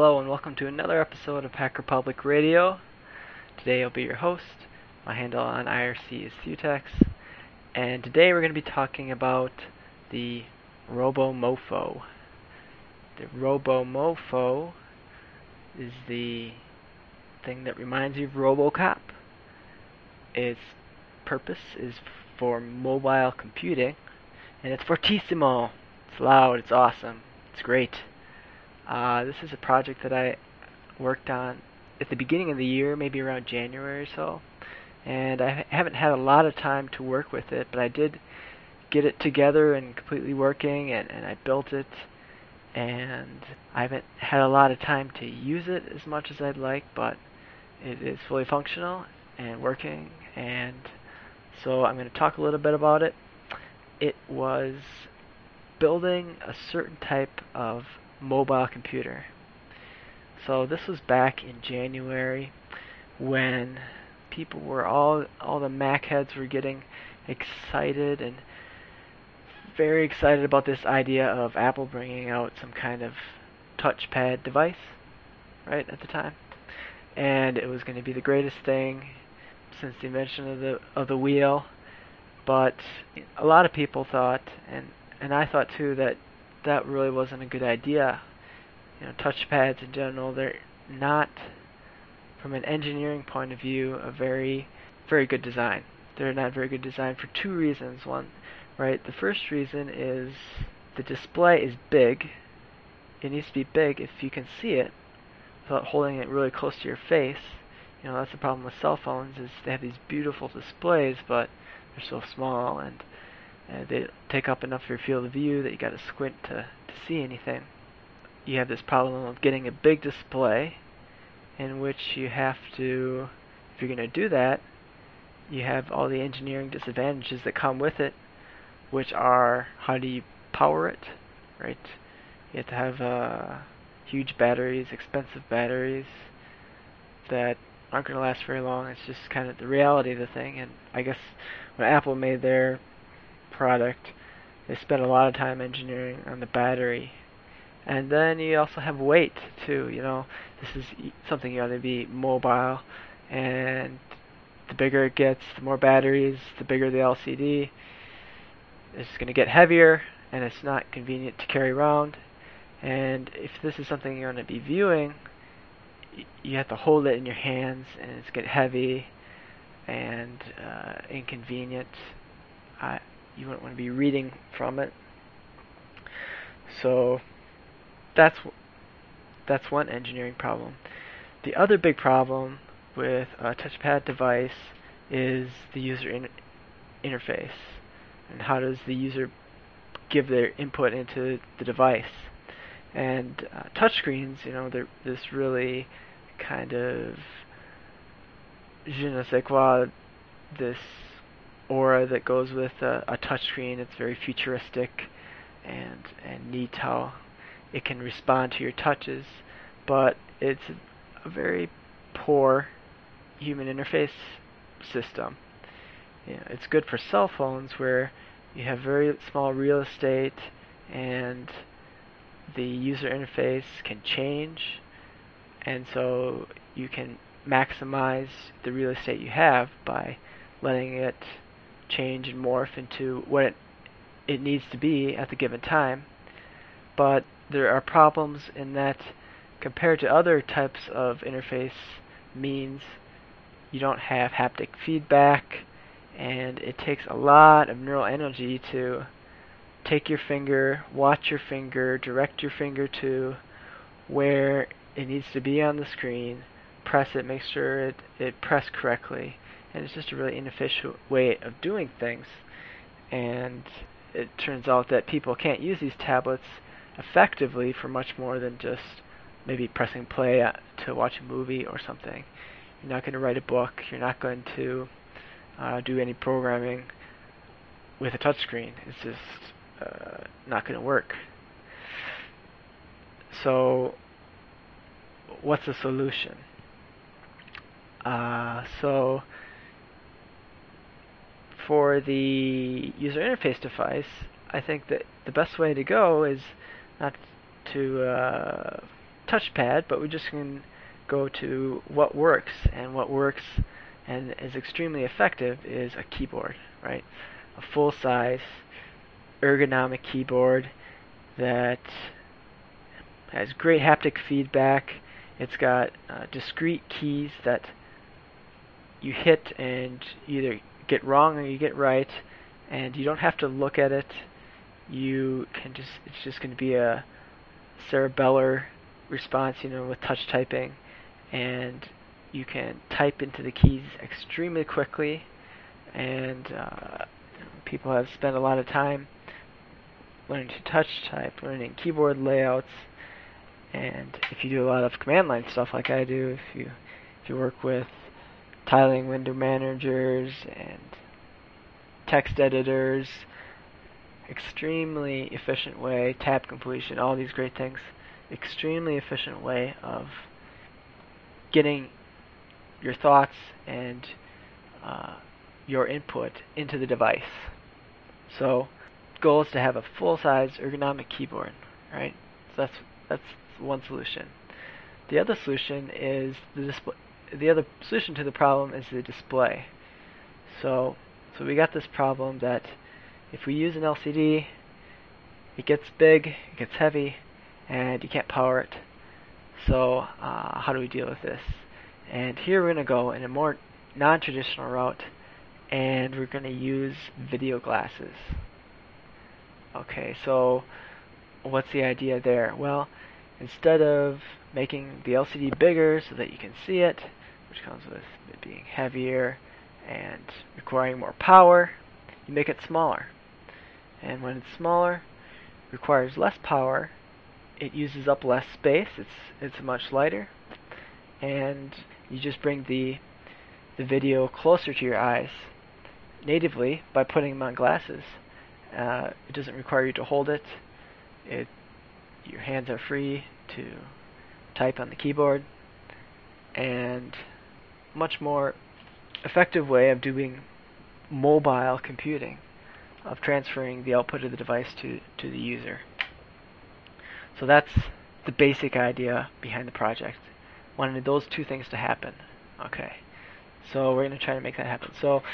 Hello and welcome to another episode of Hacker Public Radio. Today I'll be your host. My handle on IRC is Thutex, and today we're going to be talking about the RoboMofo. The RoboMofo is the thing that reminds you of RoboCop. Its purpose is for mobile computing, and it's fortissimo. It's loud, it's awesome, it's great. This is a project that I worked on at the beginning of the year, maybe around January or so, and I haven't had a lot of time to work with it, but I did get it together and completely working, and I built it, and I haven't had a lot of time to use it as much as I'd like, but it is fully functional and working, and so I'm going to talk a little bit about it. It was building a certain type of mobile computer. So this was back in January when people were all the Mac heads were getting excited and very excited about this idea of Apple bringing out some kind of touchpad device, right, at the time. And it was going to be the greatest thing since the invention of the wheel. But a lot of people thought, and I thought too, that really wasn't a good idea. Touchpads in general, they're not, from an engineering point of view, a very, very good design. They're not very good design for two reasons. One, right, the first reason is the display is big. It needs to be big if you can see it without holding it really close to your face. That's the problem with cell phones, is they have these beautiful displays, but they're so small and they take up enough of your field of view that you got to squint to see anything. You have this problem of getting a big display, in which you have to, if you're going to do that, you have all the engineering disadvantages that come with it, which are, how do you power it, right? You have to have huge batteries, expensive batteries that aren't going to last very long. It's just kind of the reality of the thing. And I guess when Apple made their product, they spent a lot of time engineering on the battery. And then you also have weight too. This is something you ought to be mobile, and the bigger it gets, the more batteries, the bigger the LCD. It's going to get heavier, and it's not convenient to carry around. And if this is something you're going to be viewing, you have to hold it in your hands, and it's get heavy and inconvenient. You wouldn't want to be reading from it. So that's one engineering problem. The other big problem with a touchpad device is the user interface, and how does the user give their input into the device. And touchscreens, they're this really kind of je ne sais quoi, this aura that goes with a touchscreen. It's very futuristic and neat how it can respond to your touches, but it's a very poor human interface system. It's good for cell phones where you have very small real estate and the user interface can change, and so you can maximize the real estate you have by letting it change and morph into what it needs to be at the given time. But there are problems in that, compared to other types of interface means, you don't have haptic feedback, and it takes a lot of neural energy to take your finger, watch your finger, direct your finger to where it needs to be on the screen, press it, make sure it pressed correctly, and it's just a really inefficient way of doing things. And it turns out that people can't use these tablets effectively for much more than just maybe pressing play to watch a movie or something. You're not going to write a book. You're not going to do any programming with a touchscreen. It's just not going to work. So what's the solution? So for the user interface device, I think that the best way to go is not to touchpad, but we just can go to what works, and what works and is extremely effective is a keyboard, right? A full-size ergonomic keyboard that has great haptic feedback. It's got discrete keys that you hit and you either get wrong or you get right, and you don't have to look at it. It's just going to be a cerebellar response, with touch typing, and you can type into the keys extremely quickly, and people have spent a lot of time learning to touch type, learning keyboard layouts, and if you do a lot of command line stuff like I do, if you work with tiling window managers and text editors, extremely efficient way, tab completion, all these great things, extremely efficient way of getting your thoughts and your input into the device. So, goal is to have a full-size ergonomic keyboard, right? So that's one solution. The other solution is the display. The other solution to the problem is the display. So we got this problem that if we use an LCD, it gets big, it gets heavy, and you can't power it. So how do we deal with this? And here we're going to go in a more non-traditional route, and we're going to use video glasses. Okay, so what's the idea there? Well, instead of making the LCD bigger so that you can see it, which comes with it being heavier and requiring more power, you make it smaller. And when it's smaller, it requires less power, it uses up less space, it's much lighter, and you just bring the video closer to your eyes natively by putting them on glasses. It doesn't require you to hold it. Your hands are free to type on the keyboard, and much more effective way of doing mobile computing, of transferring the output of the device to the user. So that's the basic idea behind the project. Wanted those two things to happen. Okay, so we're going to try to make that happen. So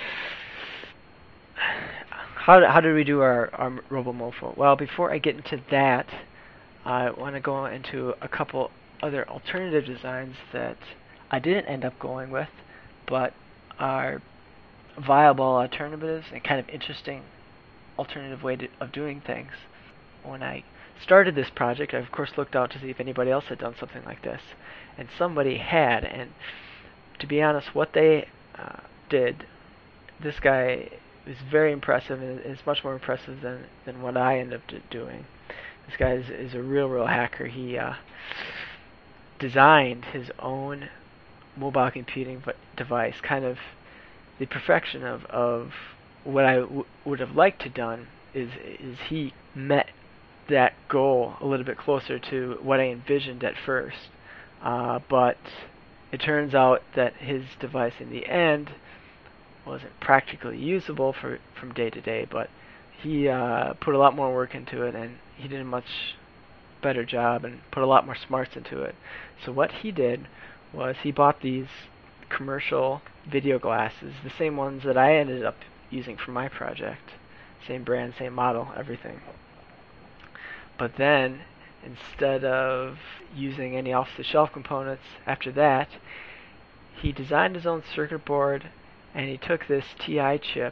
how did we do our RoboMofo? Well, before I get into that, I want to go into a couple other alternative designs that I didn't end up going with, but are viable alternatives and kind of interesting alternative way of doing things. When I started this project, I of course looked out to see if anybody else had done something like this, and somebody had. And to be honest, what they did, this guy is very impressive, and is much more impressive than what I ended up doing. This guy is a real hacker. He designed his own mobile computing device, kind of the perfection of what I would have liked to done. Is he met that goal a little bit closer to what I envisioned at first, but it turns out that his device in the end wasn't practically usable from day to day, but he put a lot more work into it, and he did a much better job and put a lot more smarts into it. So what he did was he bought these commercial video glasses, the same ones that I ended up using for my project. Same brand, same model, everything. But then, instead of using any off-the-shelf components after that, he designed his own circuit board, and he took this TI chip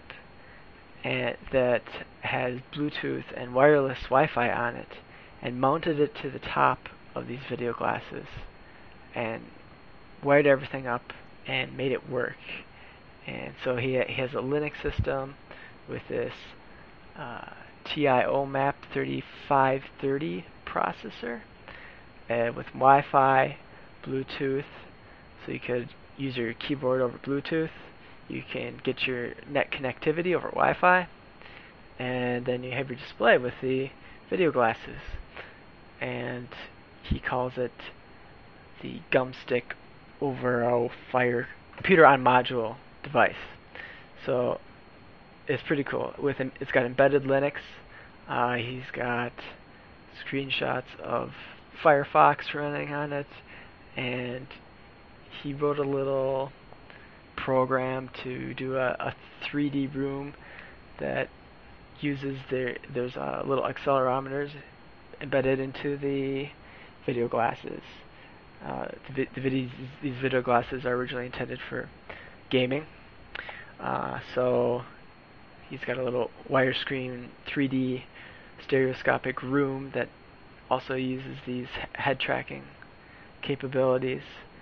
that has Bluetooth and wireless Wi-Fi on it, and mounted it to the top of these video glasses, and wired everything up and made it work. And so he has a Linux system with this TI OMAP 3530 processor with Wi-Fi, Bluetooth, so you could use your keyboard over Bluetooth. You can get your net connectivity over Wi-Fi, and then you have your display with the video glasses. And he calls it the Gumstick over Fire computer on module device. So it's pretty cool. It's got embedded Linux. He's got screenshots of Firefox running on it, and he wrote a little program to do a 3D room that uses there's little accelerometers embedded into the video glasses. These video glasses are originally intended for gaming, so he's got a little wire screen 3D stereoscopic room that also uses these head tracking capabilities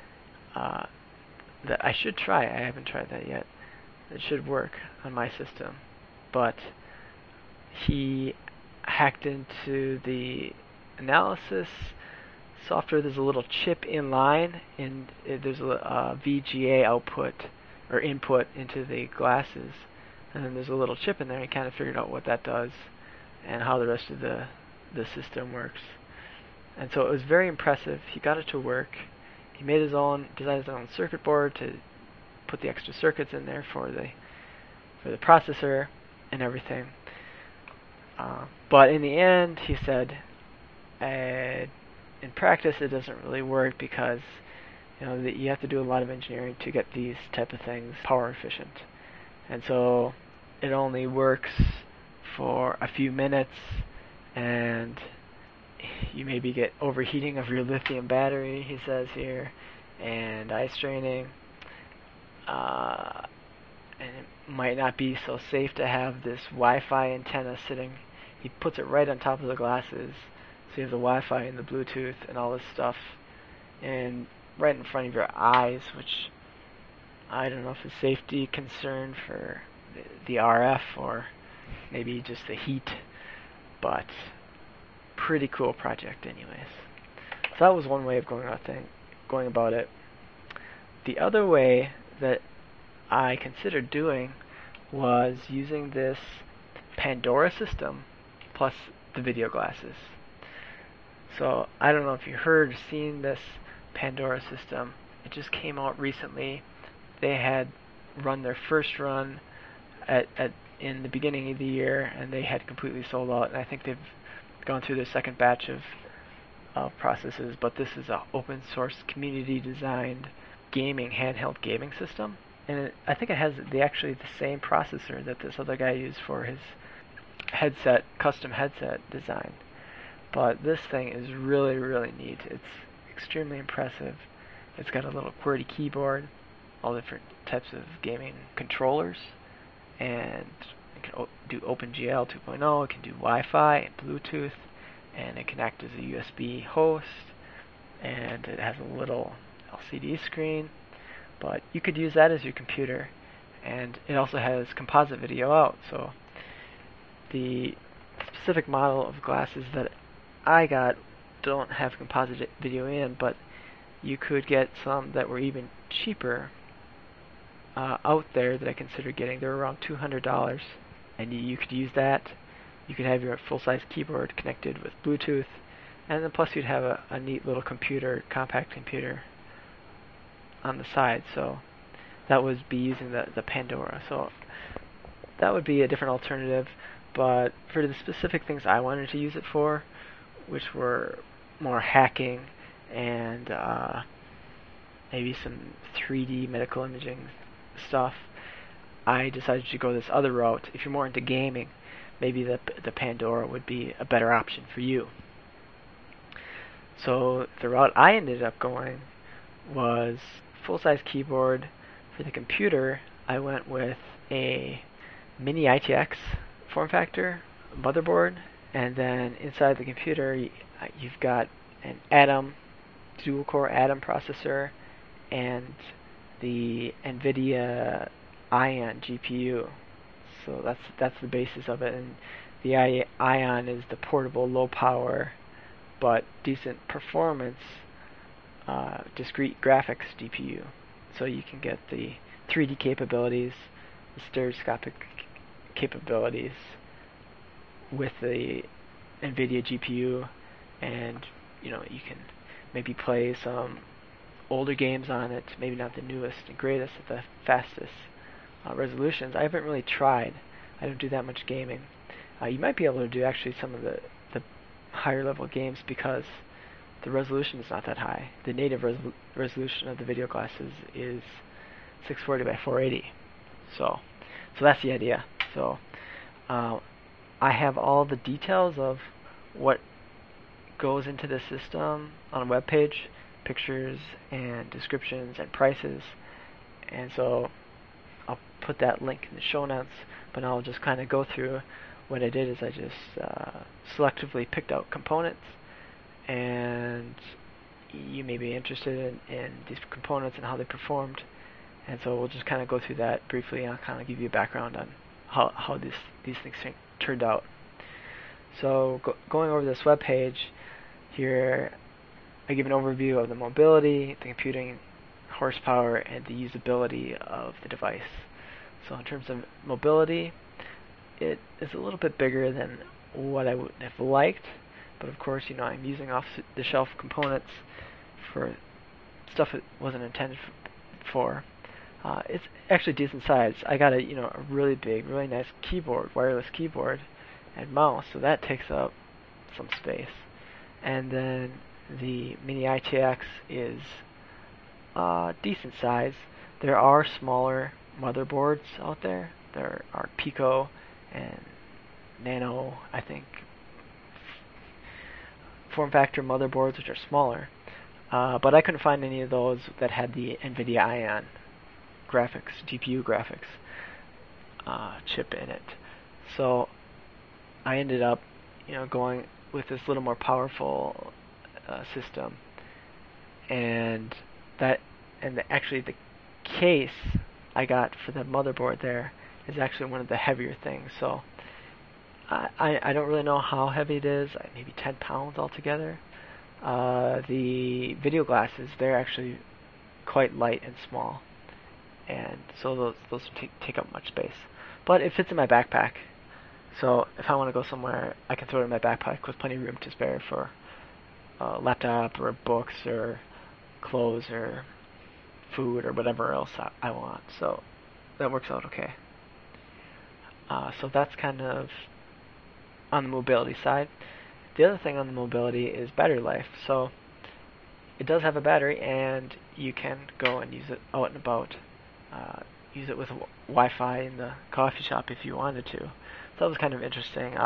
that I should try. I haven't tried that yet. It should work on my system, but he hacked into the analysis software. There's a little chip in line, and there's a VGA output or input into the glasses, and then there's a little chip in there. He kind of figured out what that does and how the rest of the system works. And so it was very impressive. He got it to work. He made designed his own circuit board to put the extra circuits in there for the processor and everything. But in the end, he said, in practice, it doesn't really work because you have to do a lot of engineering to get these type of things power efficient, and so it only works for a few minutes, and you maybe get overheating of your lithium battery, he says here, and eye straining, and it might not be so safe to have this Wi-Fi antenna sitting. He puts it right on top of the glasses, so you have the Wi-Fi and the Bluetooth and all this stuff, and right in front of your eyes, which I don't know if it's a safety concern for the RF or maybe just the heat, but pretty cool project anyways. So that was one way of going about it. The other way that I considered doing was using this Pandora system plus the video glasses. So I don't know if you heard or seen this Pandora system. It just came out recently. They had run their first run in the beginning of the year, and they had completely sold out, and I think they've gone through their second batch of processes, but this is an open source community designed handheld gaming system, and I think it has actually the same processor that this other guy used for his custom headset design. But this thing is really, really neat. It's extremely impressive. It's got a little QWERTY keyboard, all different types of gaming controllers, and it can do OpenGL 2.0, it can do Wi-Fi and Bluetooth, and it can act as a USB host, and it has a little LCD screen, but you could use that as your computer, and it also has composite video out. So the specific model of glasses that I got don't have composite video in, but you could get some that were even cheaper out there that I considered getting. They're around $200, and you could use that. You could have your full-size keyboard connected with Bluetooth, and then plus you'd have a neat little compact computer on the side. So that would be using the Pandora. So that would be a different alternative, but for the specific things I wanted to use it for, which were more hacking and maybe some 3D medical imaging stuff, I decided to go this other route. If you're more into gaming, maybe the Pandora would be a better option for you. So the route I ended up going was full-size keyboard. For the computer, I went with a mini ITX form factor motherboard, and then inside the computer you've got an Atom dual-core Atom processor and the NVIDIA Ion GPU. So that's the basis of it, and the Ion is the portable, low-power but decent performance discrete graphics GPU. So you can get the 3D capabilities, the stereoscopic capabilities with the NVIDIA GPU, and you can maybe play some older games on it, maybe not the newest and greatest at the fastest resolutions. I haven't really tried. I don't do that much gaming. You might be able to do actually some of the higher level games because the resolution is not that high. The native resolution of the video glasses is 640 by 480. So that's the idea. So I have all the details of what goes into the system on a web page, pictures and descriptions and prices, and so I'll put that link in the show notes. But I'll just kind of go through what I did is I just selectively picked out components, and you may be interested in these components and how they performed, and so we'll just kind of go through that briefly, and I'll kind of give you a background on how these things turned out. So going over this web page here, I give an overview of the mobility, the computing horsepower, and the usability of the device. So in terms of mobility, it is a little bit bigger than what I would have liked, but of course, I'm using off-the-shelf components for stuff it wasn't intended for. It's actually decent size. I got a really big, really nice keyboard, wireless keyboard, and mouse, so that takes up some space. And then the Mini ITX is decent size. There are smaller motherboards out there. There are Pico and Nano, I think, form factor motherboards which are smaller. But I couldn't find any of those that had the NVIDIA Ion graphics, GPU graphics chip in it. So I ended up, going with this little more powerful system, and actually the case I got for the motherboard there is actually one of the heavier things. So I don't really know how heavy it is, maybe 10 pounds altogether. The video glasses, they're actually quite light and small, and so those take up much space. But it fits in my backpack, so if I want to go somewhere, I can throw it in my backpack with plenty of room to spare for a laptop or books or clothes or food or whatever else I want. So that works out okay. So that's kind of on the mobility side. The other thing on the mobility is battery life. So it does have a battery, and you can go and use it out and about. Use it with Wi-Fi in the coffee shop if you wanted to. So that was kind of interesting.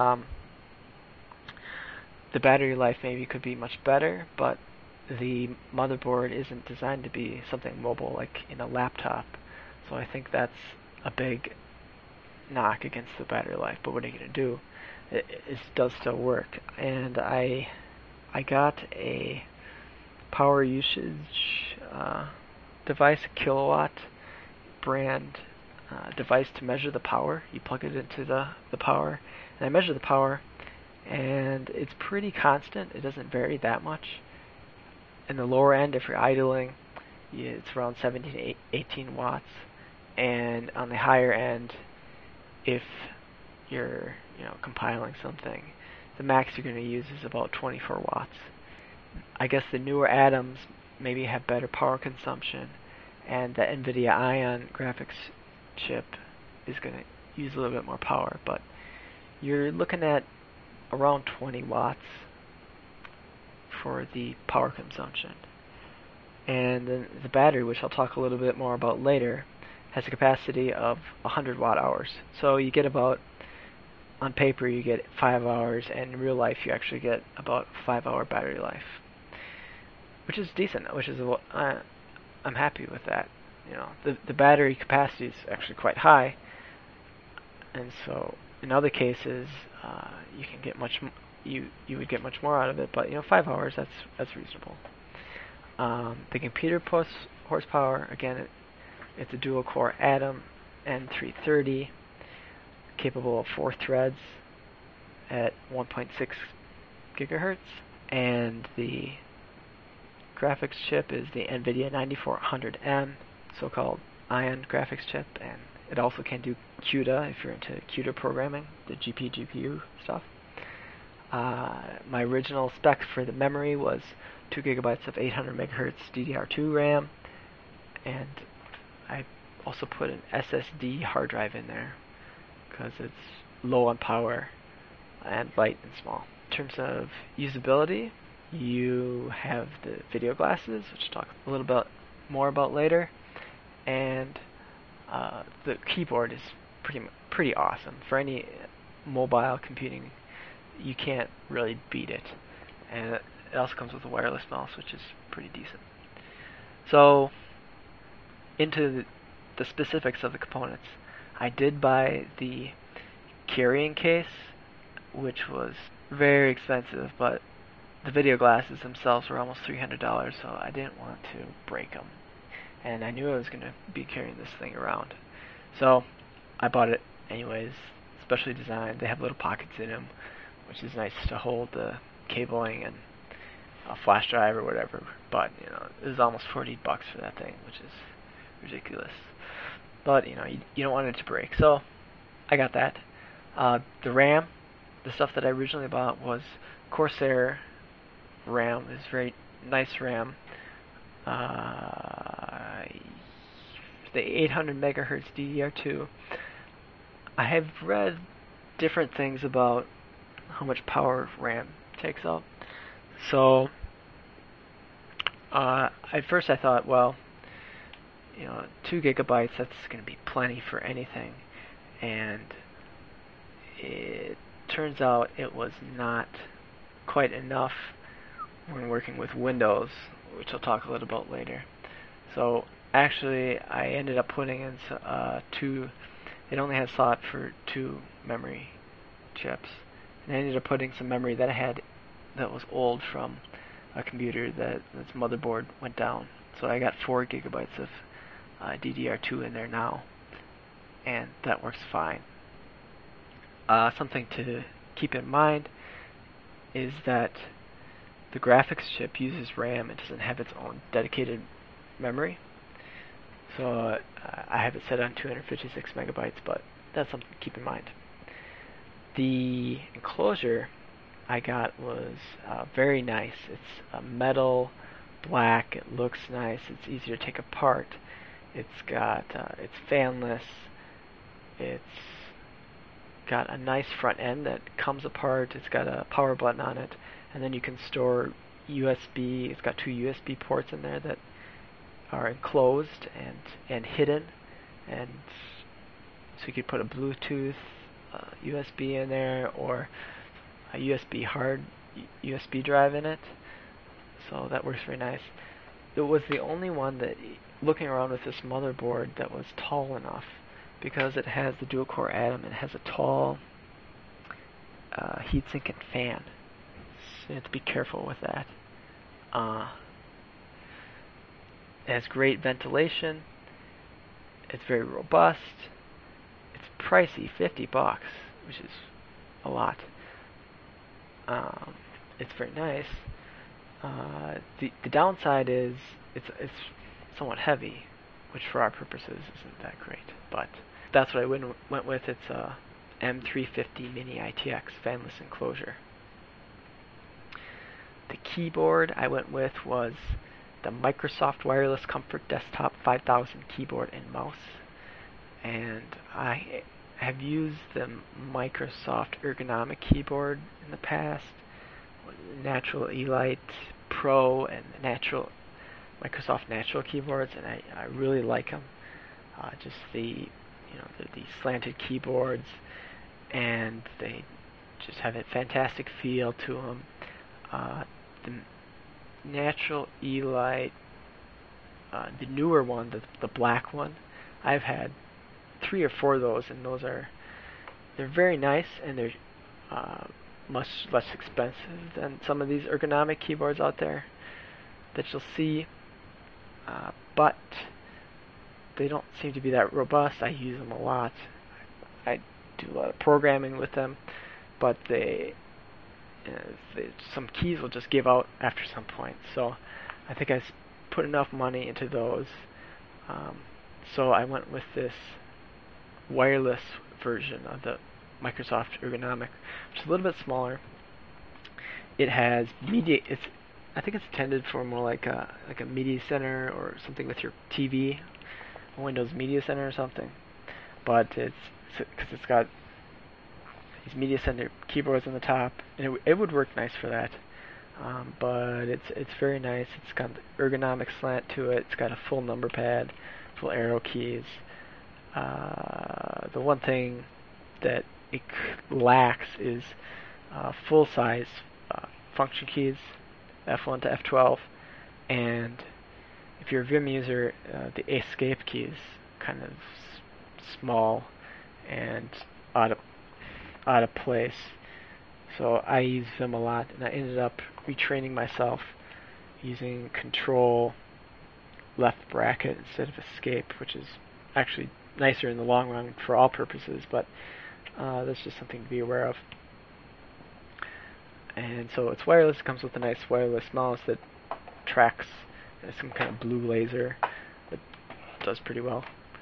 The battery life maybe could be much better, but the motherboard isn't designed to be something mobile like in a laptop. So I think that's a big knock against the battery life. But what are you going to do? It does still work. And I got a power usage device, a kilowatt brand device to measure the power. You plug it into the power, and I measure the power, and it's pretty constant. It doesn't vary that much. In the lower end, if you're idling, it's around 17 to 18 watts, and on the higher end, if you're compiling something, the max you're going to use is about 24 watts. I guess the newer Atoms maybe have better power consumption, and the NVIDIA Ion graphics chip is going to use a little bit more power, but you're looking at around 20 watts for the power consumption. And then the battery, which I'll talk a little bit more about later, has a capacity of 100 watt hours. So you get about, on paper you get 5 hours, and in real life you actually get about 5-hour battery life, which is decent. I'm happy with that. The battery capacity is actually quite high, and so in other cases you can get you would get much more out of it. But 5 hours, that's reasonable. The computer horsepower, again, it's a dual-core Atom N330, capable of 4 threads at 1.6 gigahertz, and the graphics chip is the NVIDIA 9400M, so-called Ion graphics chip, and it also can do CUDA if you're into CUDA programming, the GPU stuff. My original spec for the memory was 2 gigabytes of 800 megahertz DDR2 RAM, and I also put an SSD hard drive in there because it's low on power and light and small. In terms of usability, you have the video glasses, which I'll talk a little bit more about later, and the keyboard is pretty awesome. For any mobile computing, you can't really beat it. And it also comes with a wireless mouse, which is pretty decent. So, into the specifics of the components. I did buy the carrying case, which was very expensive, but the video glasses themselves were almost $300, so I didn't want to break them. And I knew I was going to be carrying this thing around. So I bought it anyways, specially designed. They have little pockets in them, which is nice to hold the cabling and a flash drive or whatever. But, it was almost $40 for that thing, which is ridiculous. But, you don't want it to break. So I got that. The RAM, the stuff that I originally bought was Corsair RAM. It's very nice RAM. The 800 megahertz DDR2. I have read different things about how much power RAM takes up. So at first I thought, well, 2 gigabytes, that's going to be plenty for anything. And it turns out it was not quite enough when working with Windows, which I'll talk a little about later. So actually, I ended up putting in 2. It only had slot for 2 memory chips, and I ended up putting some memory that I had that was old from a computer that its motherboard went down. So I got 4 gigabytes of DDR2 in there now, and that works fine. Something to keep in mind is that the graphics chip uses RAM. It doesn't have its own dedicated memory. So I have it set on 256 megabytes, but that's something to keep in mind. The enclosure I got was very nice. It's a metal black. It looks nice. It's easy to take apart. It's fanless. It's got a nice front end that comes apart. It's got a power button on it, and then you can store USB. It's got 2 USB ports in there that are enclosed and hidden, and so you could put a Bluetooth USB in there or a hard USB drive in it. So that works very nice. It was the only one that, looking around with this motherboard, that was tall enough, because it has the dual core Atom. It has a tall heatsink and fan, so you have to be careful with that. It has great ventilation. It's very robust. It's pricey, $50, which is a lot. It's very nice. The downside is it's somewhat heavy, which for our purposes isn't that great. But that's what I went with. It's a M350 Mini ITX fanless enclosure. The keyboard I went with was the Microsoft Wireless Comfort Desktop 5000 keyboard and mouse. And I have used the Microsoft ergonomic keyboard in the past, Natural Elite Pro and the Microsoft Natural keyboards, and I really like them. Just the slanted keyboards, and they just have a fantastic feel to them. The Natural Elite, the newer one, the black one, I've had 3 or 4 of those, and they're very nice, and they're much less expensive than some of these ergonomic keyboards out there that you'll see, but they don't seem to be that robust. I use them a lot. I do a lot of programming with them, but some keys will just give out after some point. So I think I put enough money into those. So I went with this wireless version of the Microsoft Ergonomic, which is a little bit smaller. It has media. I think it's intended for more like a media center or something with your TV, a Windows Media Center or something. But because it's got these media center keyboards on the top, and it would work nice for that. but it's very nice. It's got the ergonomic slant to it. It's got a full number pad, full arrow keys. The one thing that it lacks is full-size function keys, F1 to F12, and if you're a Vim user, the escape key is kind of small and out of place. So I use Vim a lot, and I ended up retraining myself using Control left bracket instead of escape, which is actually nicer in the long run for all purposes, but that's just something to be aware of. And so it's wireless. It comes with a nice wireless mouse that tracks some kind of blue laser that does pretty well.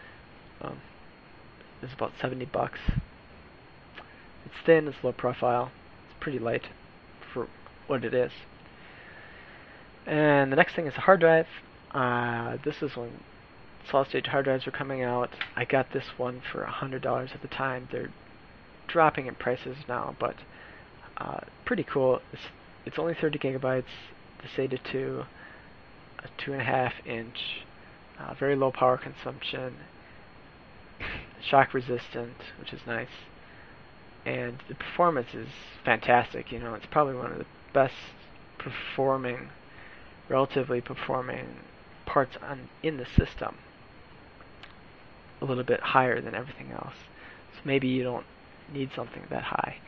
It's about $70. It's thin, it's low profile, it's pretty light for what it is. And the next thing is a hard drive. This is when solid-state hard drives were coming out. I got this one for $100 at the time. They're dropping in prices now, but pretty cool. It's only 30 gigabytes, the SATA 2, a 2.5-inch, very low power consumption, shock resistant, which is nice, and the performance is fantastic. You know, it's probably one of the best performing, relatively performing parts in the system. A little bit higher than everything else, so maybe you don't need something that high.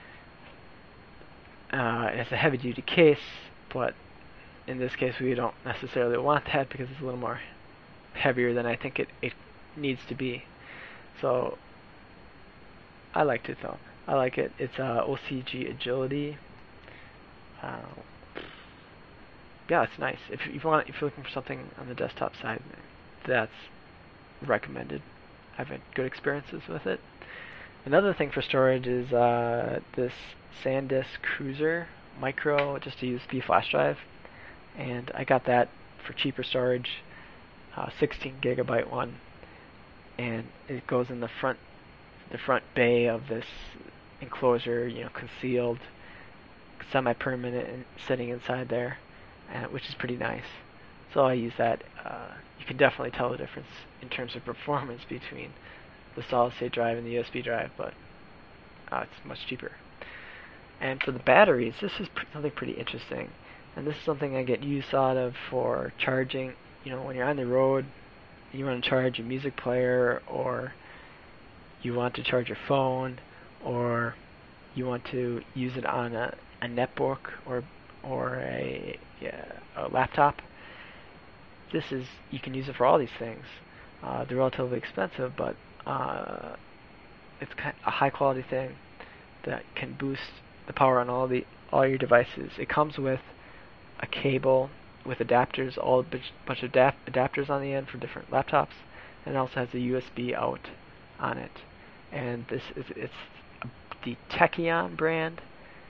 It's a heavy-duty case, but in this case we don't necessarily want that because it's a little more heavier than I think it needs to be. So I liked it though. I like it. It's OCG Agility. Yeah, it's nice. If you're looking for something on the desktop side, that's recommended. I've had good experiences with it. Another thing for storage is this SanDisk Cruiser Micro, just a USB flash drive, and I got that for cheaper storage, 16 gigabyte one, and it goes in the front bay of this enclosure, you know, concealed, semi-permanent, and sitting inside there, which is pretty nice. So I use that. You can definitely tell the difference in terms of performance between the solid-state drive and the USB drive, but it's much cheaper. And for the batteries, this is something pretty interesting, and this is something I get use out of for charging. You know, when you're on the road, you want to charge a music player, or you want to charge your phone, or you want to use it on a netbook or a laptop. You can use it for all these things. They're relatively expensive, but it's kind of a high quality thing that can boost the power on all your devices. It comes with a cable with adapters, a bunch of adapters on the end for different laptops, and it also has a USB out on it. And it's the Techion brand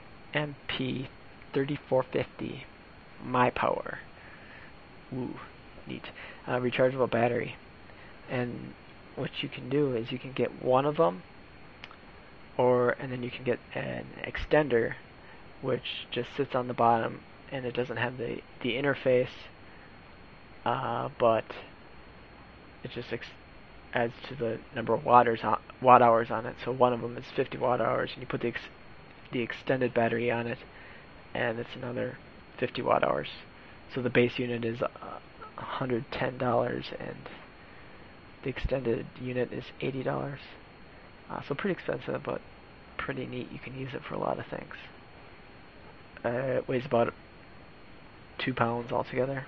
MP3450 MyPower. Ooh, neat. Rechargeable battery. And what you can do is you can get one of them, and then you can get an extender, which just sits on the bottom, and it doesn't have the interface, but it just adds to the number of watt hours on it. So one of them is 50 watt hours, and you put the extended battery on it, and it's another 50 watt hours. So the base unit is $110, and the extended unit is $80. So pretty expensive, but pretty neat. You can use it for a lot of things. It weighs about 2 pounds altogether.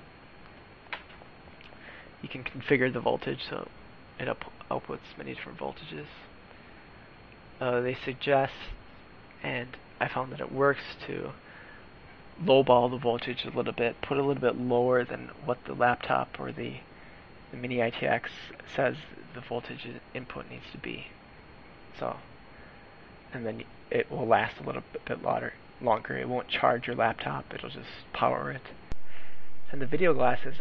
You can configure the voltage so it outputs many different voltages. They suggest, and I found that it works, to lowball the voltage a little bit, put a little bit lower than what the laptop or the Mini ITX says the voltage input needs to be. So, and then it will last a little bit longer. It won't charge your laptop, it'll just power it. And the video glasses,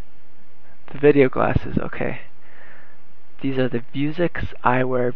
okay. These are the Vuzix Eyewear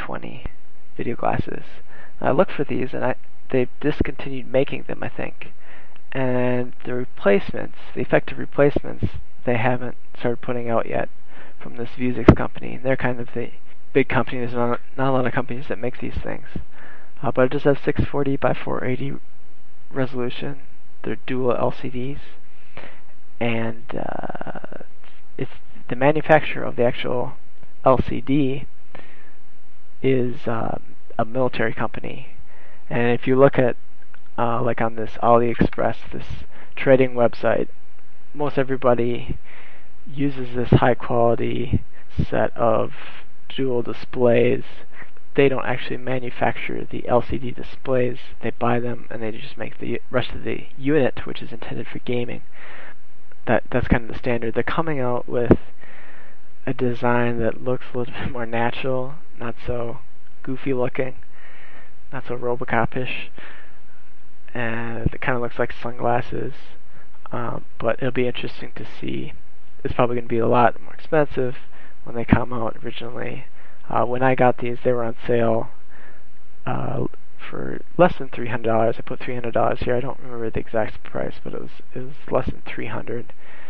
VR920 video glasses. I looked for these, and they discontinued making them, I think. And the replacements, the effective replacements, they haven't started putting out yet from this Vuzix company. They're kind of the big company. There's not a lot of companies that make these things. But it does have 640 by 480 resolution. They're dual LCDs, and it's the manufacturer of the actual LCD is a military company. And if you look at like on this AliExpress, this trading website, most everybody uses this high quality set of dual displays. They don't actually manufacture the LCD displays. They buy them and they just make the rest of the unit, which is intended for gaming. That's kind of the standard. They're coming out with a design that looks a little bit more natural, not so goofy looking, not so Robocop-ish, and it kind of looks like sunglasses. But it'll be interesting to see. It's probably going to be a lot more expensive when they come out. Originally, when I got these, they were on sale for less than $300. I put $300 here. I don't remember the exact price, but it was less than $300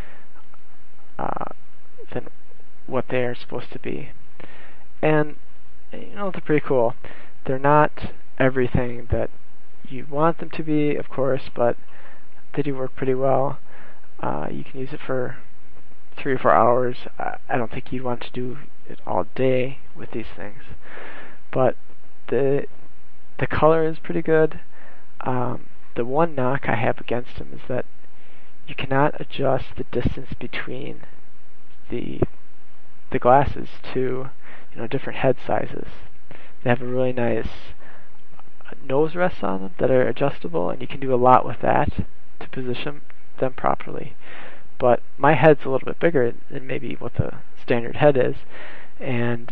than what they are supposed to be. And they're pretty cool. They're not everything that you want them to be, of course, but they do work pretty well. You can use it for 3 or 4 hours. I don't think you'd want to do it all day with these things, but the color is pretty good. The one knock I have against them is that you cannot adjust the distance between the glasses to different head sizes. They have a really nice nose rests on them that are adjustable, and you can do a lot with that to position them properly. But my head's a little bit bigger than maybe what the standard head is, and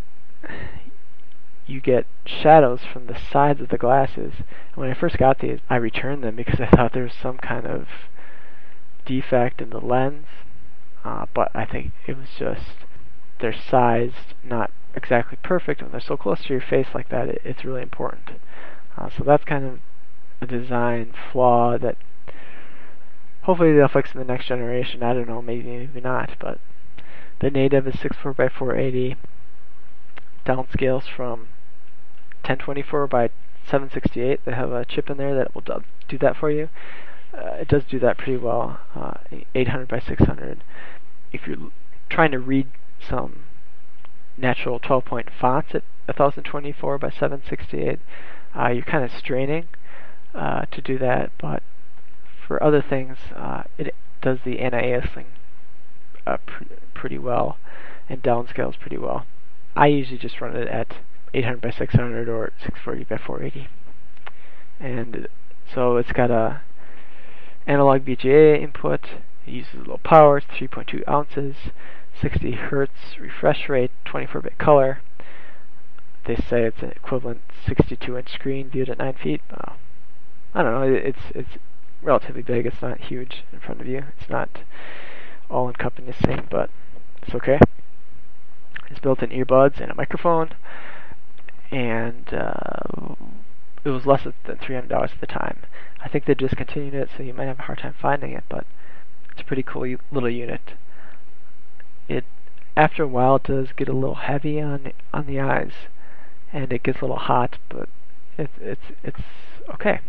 you get shadows from the sides of the glasses. And when I first got these, I returned them because I thought there was some kind of defect in the lens, but I think it was just they're sized not exactly perfect. When they're so close to your face like that, it's really important. So that's kind of a design flaw that hopefully they'll fix in the next generation. I don't know, maybe not, but the native is 640 by 480. Downscales from 1024 by 768. They have a chip in there that will do that for you. It does do that pretty well. 800 by 600. If you're trying to read some natural 12-point fonts at 1024 by 768, you're kind of straining to do that, but for other things, it does the anti-aliasing pretty well and downscales pretty well. I usually just run it at 800 by 600 or 640 by 480, and so it's got a analog VGA input. It uses low power. It's 3.2 ounces, 60 hertz refresh rate, 24-bit color. They say it's an equivalent 62-inch screen viewed at 9 feet. I don't know. It's relatively big. It's not huge in front of you. It's not all-encompassing, but it's okay. It's built-in earbuds and a microphone, and it was less than $300 at the time. I think they discontinued it, so you might have a hard time finding it, but it's a pretty cool little unit. It, after a while, it does get a little heavy on the eyes, and it gets a little hot, but it's okay.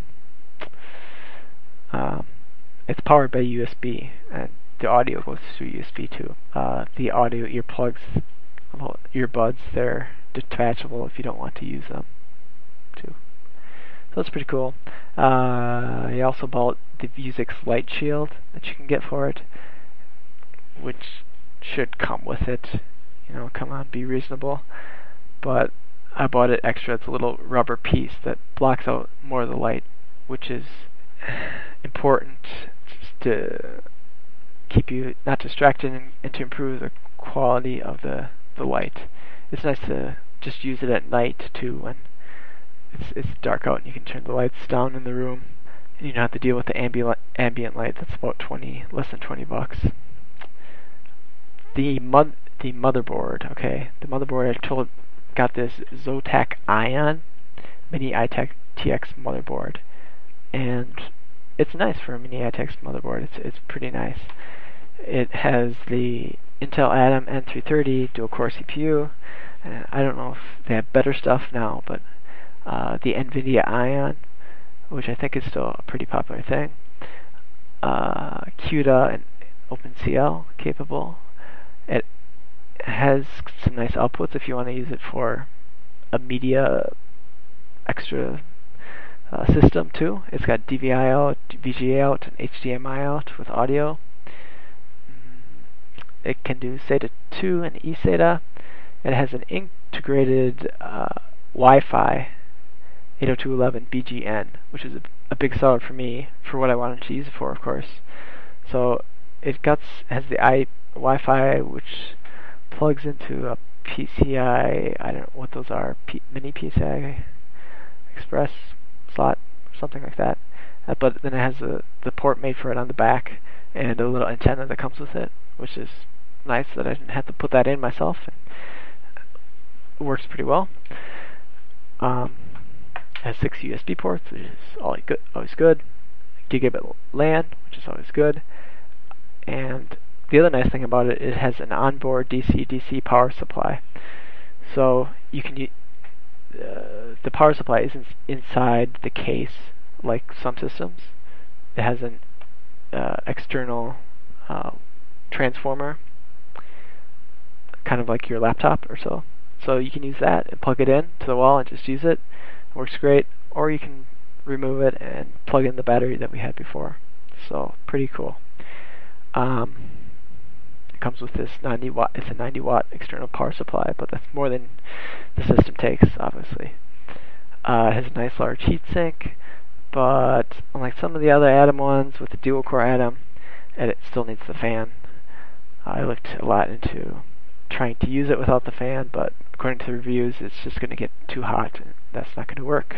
It's powered by USB, and the audio goes through USB too. The audio earbuds, they're detachable if you don't want to use them too. So it's pretty cool. I also bought the Vuzix Light Shield that you can get for it, which should come with it. Come on, be reasonable. But I bought it extra. It's a little rubber piece that blocks out more of the light, which is important to keep you not distracted and to improve the quality of the light. It's nice to just use it at night too, when it's dark out and you can turn the lights down in the room, and you don't have to deal with the ambient light. That's about less than $20. The motherboard. Okay, the motherboard got this Zotac Ion Mini iTech TX motherboard, and it's nice for a mini ITX motherboard. It's pretty nice. It has the Intel Atom N330 dual-core CPU. And I don't know if they have better stuff now, but the NVIDIA Ion, which I think is still a pretty popular thing. CUDA and OpenCL capable. It has some nice outputs if you want to use it for a media extra system too. It's got DVI out, VGA out, and HDMI out with audio. It can do SATA 2 and eSATA. It has an integrated Wi-Fi 802.11 BGN, which is a big seller for me for what I wanted to use it for, of course. So it has the Wi-Fi, which plugs into a PCI, I don't know what those are, mini PCI Express slot, something like that. But then it has the port made for it on the back and a little antenna that comes with it, which is nice that I didn't have to put that in myself. It works pretty well. It has 6 USB ports, which is always good. Gigabit LAN, which is always good. And the other nice thing about it, it has an onboard DC-DC power supply. So you can the power supply isn't inside the case like some systems. It has an external transformer, kind of like your laptop or so. So you can use that and plug it in to the wall and just use it. It works great. Or you can remove it and plug in the battery that we had before. So pretty cool. It comes with this 90 watt. It's a 90 watt external power supply, but that's more than the system takes, obviously. It has a nice large heatsink, but unlike some of the other Atom ones with the dual core Atom, it still needs the fan. I looked a lot into trying to use it without the fan, but according to the reviews, it's just going to get too hot, and that's not going to work.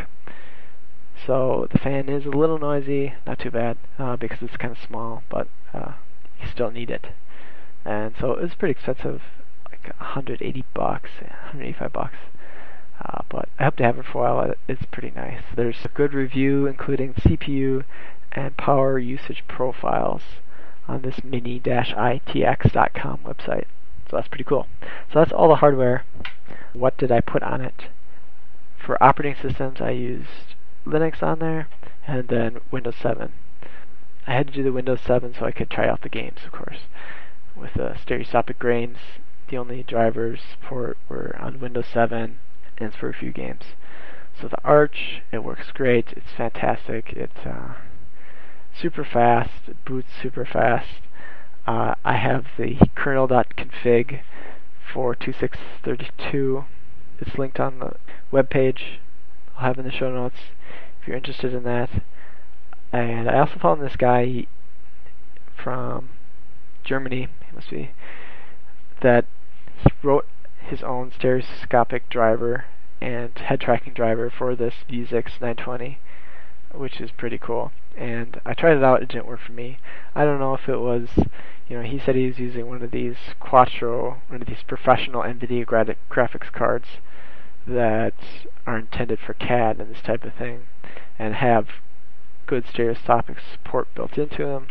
So the fan is a little noisy, not too bad, because it's kind of small, but you still need it. And so it was pretty expensive, like $180, $185. But I hope to have it for a while. It's pretty nice. There's a good review including CPU and power usage profiles on this mini-itx.com website. So that's pretty cool. So that's all the hardware. What did I put on it? For operating systems, I used Linux on there, and then Windows 7. I had to do the Windows 7 so I could try out the games, of course. With stereoscopic games, the only drivers support were on Windows 7, and it's for a few games. So the Arch, it works great. It's fantastic. It's super fast. It boots super fast. I have the kernel.config for 2632. It's linked on the webpage. I'll have in the show notes if you're interested in that. And I also found this guy from Germany, he must be, that he wrote his own stereoscopic driver and head tracking driver for this Vuzix 920, which is pretty cool. And I tried it out, it didn't work for me. I don't know if it was, he said he was using one of these Quattro, one of these professional NVIDIA graphics cards that are intended for CAD and this type of thing, and have good stereoscopic support built into them.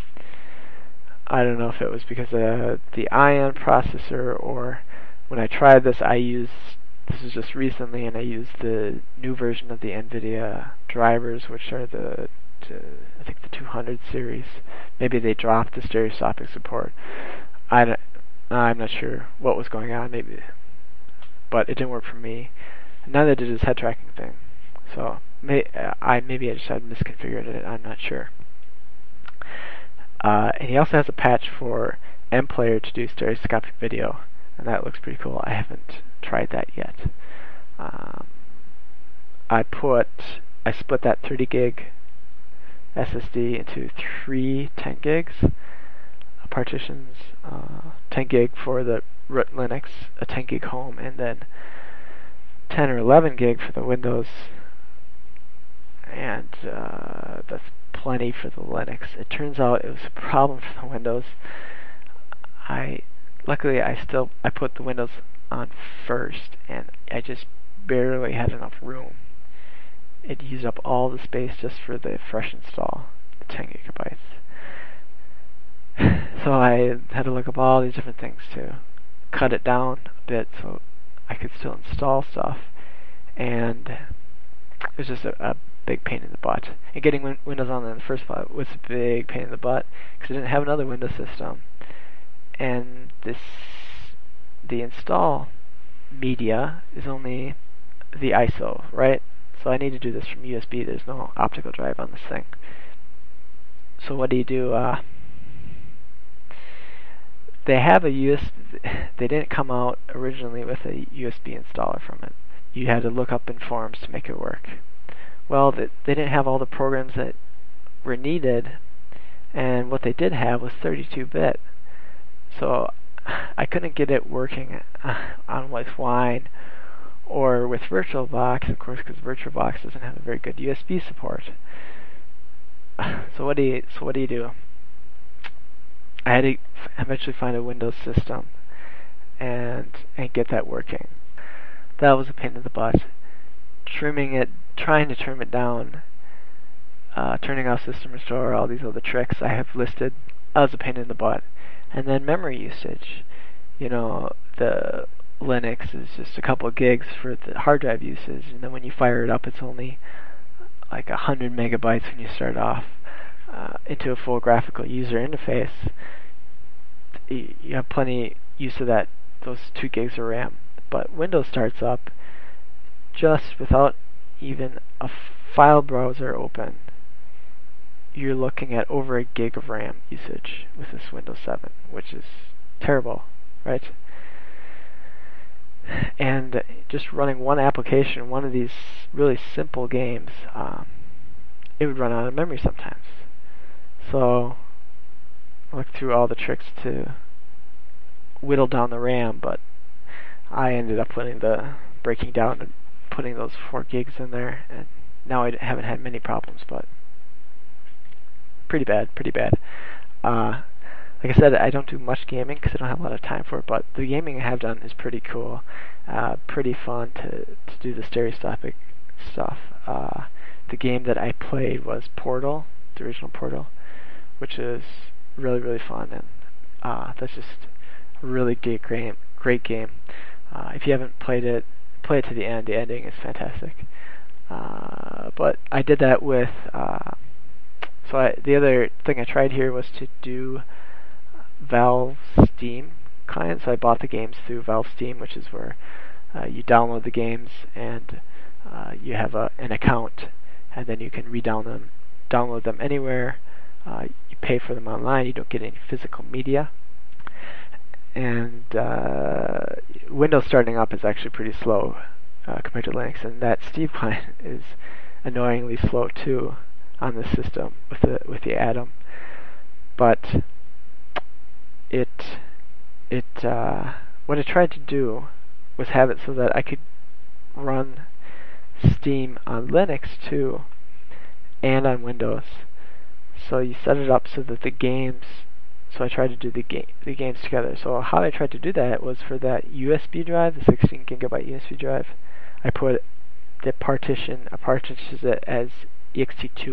I don't know if it was because of the Ion processor, or when I tried this, this was just recently, and I used the new version of the NVIDIA drivers, which are I think the 200 series. Maybe they dropped the stereoscopic support. I'm not sure what was going on, but it didn't work for me. Neither did his head tracking thing. So maybe I just had misconfigured it. I'm not sure. And he also has a patch for MPlayer to do stereoscopic video, and that looks pretty cool. I haven't tried that yet. I split that 30 gig SSD into 3 10 gigs partitions, 10 gig for the root Linux, a 10 gig home, and then 10 or 11 gig for the Windows, and that's plenty for the Linux. It turns out it was a problem for the Windows. Luckily I put the Windows on first, and I just barely had enough room. It used up all the space just for the fresh install. 10 gigabytes. So I had to look up all these different things to cut it down a bit so I could still install stuff, and it was just a big pain in the butt. And getting Windows on in the first place was a big pain in the butt because I didn't have another Windows system, and the install media is only the ISO, right? So I need to do this from USB. There's no optical drive on this thing. So what do? They have a USB. They didn't come out originally with a USB installer from it. You had to look up in forums to make it work. Well, they didn't have all the programs that were needed, and what they did have was 32-bit. So I couldn't get it working on with Wine or with VirtualBox, of course, because VirtualBox doesn't have a very good USB support. So what do you do? I had to eventually find a Windows system and get that working. That was a pain in the butt. Trying to trim it down, turning off System Restore, all these other tricks I have listed, that was a pain in the butt. And then memory usage. The Linux is just a couple of gigs for the hard drive usage, and then when you fire it up, it's only like 100 megabytes when you start off into a full graphical user interface. You have plenty use of those 2 gigs of RAM. But Windows starts up just without even a file browser open. You're looking at over a gig of RAM usage with this Windows 7, which is terrible, right? And just running one application, one of these really simple games, it would run out of memory sometimes. So I looked through all the tricks to whittle down the RAM, but I ended up breaking down and putting those 4 gigs in there, and now I haven't had many problems, but pretty bad. Like I said, I don't do much gaming because I don't have a lot of time for it, but the gaming I have done is pretty cool, pretty fun to do the stereoscopic stuff. The game that I played was Portal, the original Portal, which is really, really fun, and that's just a really great game. If you haven't played it, play it to the end. The ending is fantastic. But I did that with... the other thing I tried here was to do Valve Steam client. So I bought the games through Valve Steam, which is where you download the games and you have an account, and then you can download them anywhere. You pay for them online. You don't get any physical media. And Windows starting up is actually pretty slow compared to Linux, and that Steam client is annoyingly slow too on this system with the Atom. But what I tried to do was have it so that I could run Steam on Linux too, and on Windows. So you set it up so that the games. So I tried to do the games together. So how I tried to do that was for that USB drive, the 16 gigabyte USB drive, I put the partitions it as ext2.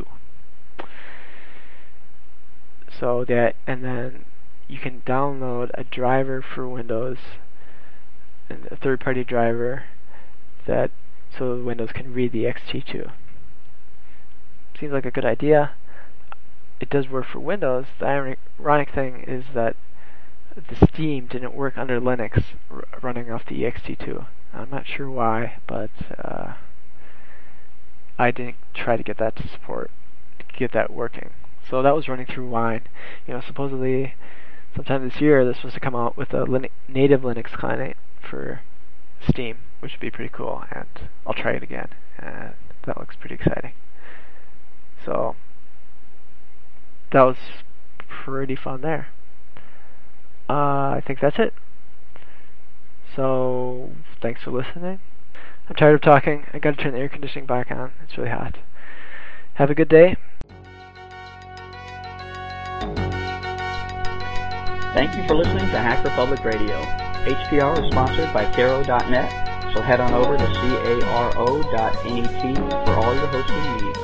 So and then you can download a driver for Windows, and a third-party driver so Windows can read the ext2. Seems like a good idea. It does work for Windows. The ironic thing is that the Steam didn't work under Linux running off the ext2. I'm not sure why, but I didn't try to get that working. So that was running through Wine. Supposedly sometime this year they're supposed to come out with a native Linux client for Steam, which would be pretty cool, and I'll try it again, and that looks pretty exciting. So that was pretty fun there. I think that's it. So, thanks for listening. I'm tired of talking. I gotta turn the air conditioning back on. It's really hot. Have a good day. Thank you for listening to Hacker Public Radio. HPR is sponsored by Caro.net, so head on over to caro.net for all your hosting needs.